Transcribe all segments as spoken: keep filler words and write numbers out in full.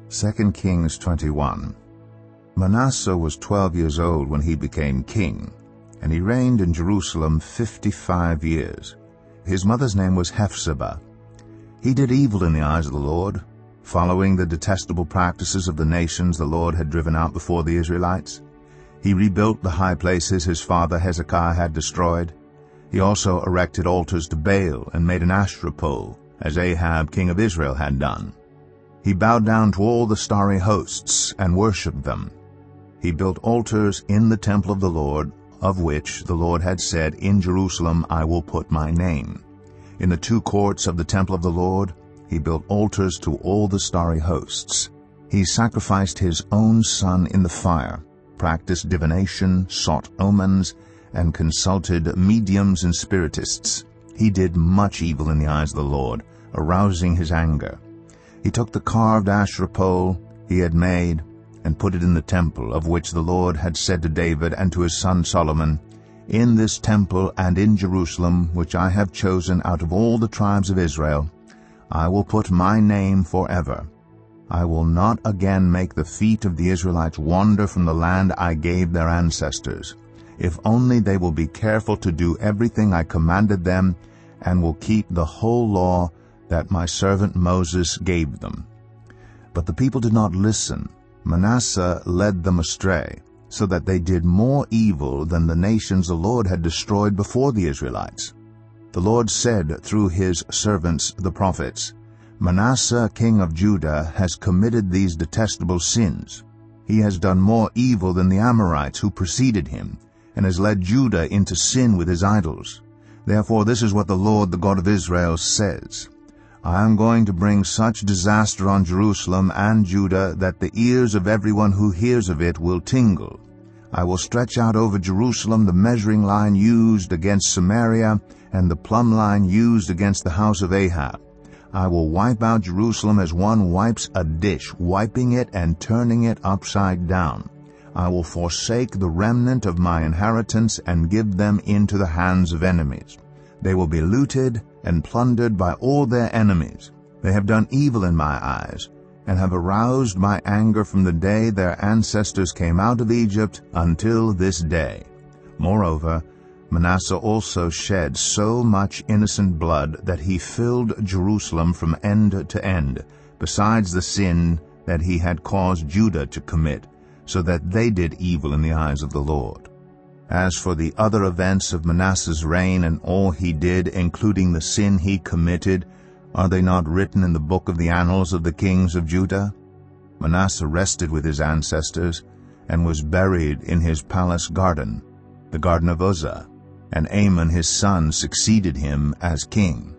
Second Kings twenty-one. Manasseh was twelve years old when he became king, and he reigned in Jerusalem fifty-five years. His mother's name was Hephzibah. He did evil in the eyes of the Lord, following the detestable practices of the nations the Lord had driven out before the Israelites. He rebuilt the high places his father Hezekiah had destroyed. He also erected altars to Baal and made an Asherah pole, as Ahab king of Israel had done. He bowed down to all the starry hosts and worshipped them. He built altars in the temple of the Lord, of which the Lord had said, "In Jerusalem I will put my name." In the two courts of the temple of the Lord he built altars to all the starry hosts. He sacrificed his own son in the fire, practiced divination, sought omens, and consulted mediums and spiritists. He did much evil in the eyes of the Lord, arousing his anger. He took the carved Asherah pole he had made and put it in the temple, of which the Lord had said to David and to his son Solomon, "In this temple and in Jerusalem, which I have chosen out of all the tribes of Israel, I will put my name forever. I will not again make the feet of the Israelites wander from the land I gave their ancestors, if only they will be careful to do everything I commanded them and will keep the whole law that my servant Moses gave them." But the people did not listen. Manasseh led them astray, so that they did more evil than the nations the Lord had destroyed before the Israelites. The Lord said through his servants the prophets, "Manasseh king of Judah has committed these detestable sins. He has done more evil than the Amorites who preceded him, and has led Judah into sin with his idols. Therefore this is what the Lord, the God of Israel, says, I am going to bring such disaster on Jerusalem and Judah that the ears of everyone who hears of it will tingle. I will stretch out over Jerusalem the measuring line used against Samaria and the plumb line used against the house of Ahab. I will wipe out Jerusalem as one wipes a dish, wiping it and turning it upside down. I will forsake the remnant of my inheritance and give them into the hands of enemies. They will be looted and plundered by all their enemies. They have done evil in my eyes, and have aroused my anger from the day their ancestors came out of Egypt until this day. Moreover, Manasseh also shed so much innocent blood that he filled Jerusalem from end to end, besides the sin that he had caused Judah to commit, so that they did evil in the eyes of the Lord. As for the other events of Manasseh's reign and all he did, including the sin he committed, are they not written in the book of the annals of the kings of Judah? Manasseh rested with his ancestors and was buried in his palace garden, the garden of Uzzah, and Amon his son succeeded him as king.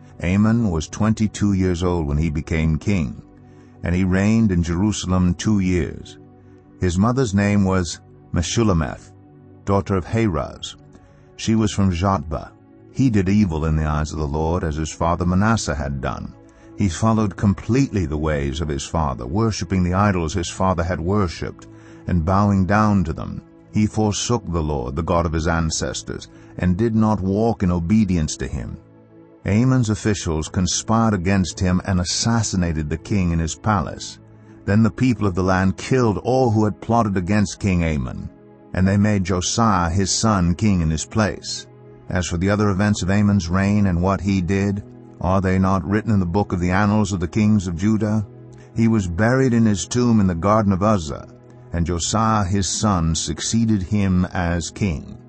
Amon was twenty-two years old when he became king, and he reigned in Jerusalem two years. His mother's name was Meshullemeth, daughter of Haraz. She was from Jotbah. He did evil in the eyes of the Lord, as his father Manasseh had done. He followed completely the ways of his father, worshipping the idols his father had worshipped, and bowing down to them. He forsook the Lord, the God of his ancestors, and did not walk in obedience to him. Amon's officials conspired against him and assassinated the king in his palace. Then the people of the land killed all who had plotted against King Amon, and they made Josiah his son king in his place. As for the other events of Amon's reign and what he did, are they not written in the book of the annals of the kings of Judah? He was buried in his tomb in the garden of Uzzah, and Josiah his son succeeded him as king.